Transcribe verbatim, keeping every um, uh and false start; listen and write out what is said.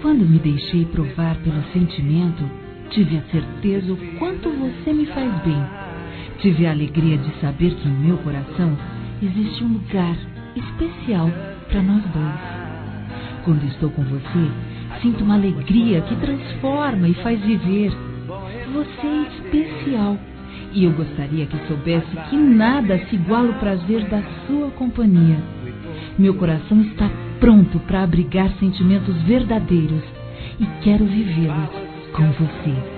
Quando me deixei provar pelo sentimento, tive a certeza o quanto você me faz bem. Tive a alegria de saber que em meu coração existe um lugar especial para nós dois. Quando estou com você, sinto uma alegria que transforma e faz viver. Você é especial e eu gostaria que soubesse que nada se iguala ao prazer da sua companhia. Meu coração está pronto para abrigar sentimentos verdadeiros e quero vivê-los com você.